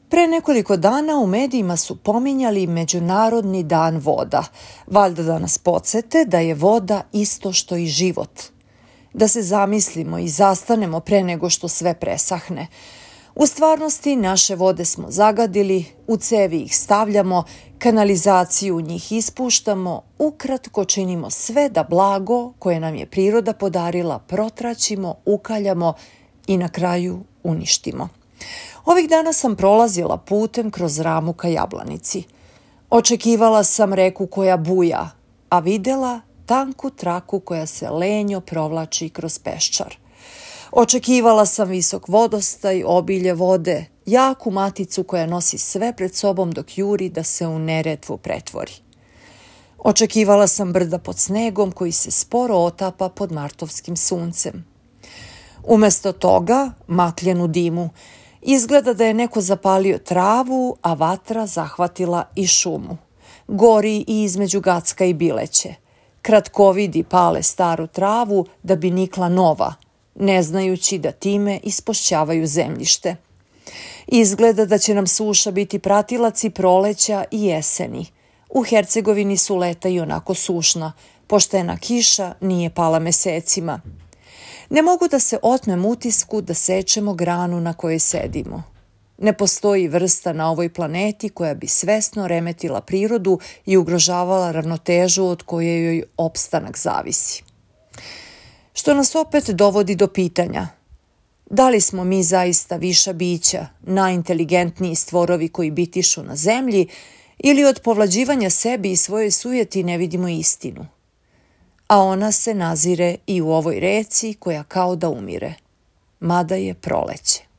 Pre nekoliko dana u medijima su pominjali Međunarodni dan voda, valjda da nas podsete da je voda isto što i život. Da se zamislimo i zastanemo pre nego što sve presahne. U stvarnosti naše vode smo zagadili, u cevi ih stavljamo, kanalizaciju u njih ispuštamo, ukratko činimo sve da blago koje nam je priroda podarila protraćimo, ukaljamo i na kraju uništimo. Ovih dana sam prolazila putem kroz ramu ka Jablanici. Očekivala sam reku koja buja, a videla tanku traku koja se lenjo provlači kroz peščar. Očekivala sam visok vodostaj, obilje vode, jaku maticu koja nosi sve pred sobom dok juri da se u Neretvu pretvori. Očekivala sam brda pod snegom koji se sporo otapa pod martovskim suncem. Umesto toga, makljen u dimu, izgleda da je neko zapalio travu, a vatra zahvatila i šumu. Gori i između Gacka i Bileće. Kratkovidi pale staru travu da bi nikla nova, ne znajući da time ispošćavaju zemljište. Izgleda da će nam suša biti pratilac i proleća i jeseni. U Hercegovini su leta i onako sušna, poštena kiša nije pala mesecima. Ne mogu da se otmem utisku da sečemo granu na kojoj sedimo. Ne postoji vrsta na ovoj planeti koja bi svesno remetila prirodu i ugrožavala ravnotežu od koje joj opstanak zavisi. Što nas opet dovodi do pitanja: da li smo mi zaista viša bića, najinteligentniji stvorovi koji bitišu na zemlji, ili od povlađivanja sebi i svoje sujeti ne vidimo istinu? A ona se nazire i u ovoj reci koja kao da umire, mada je proleće.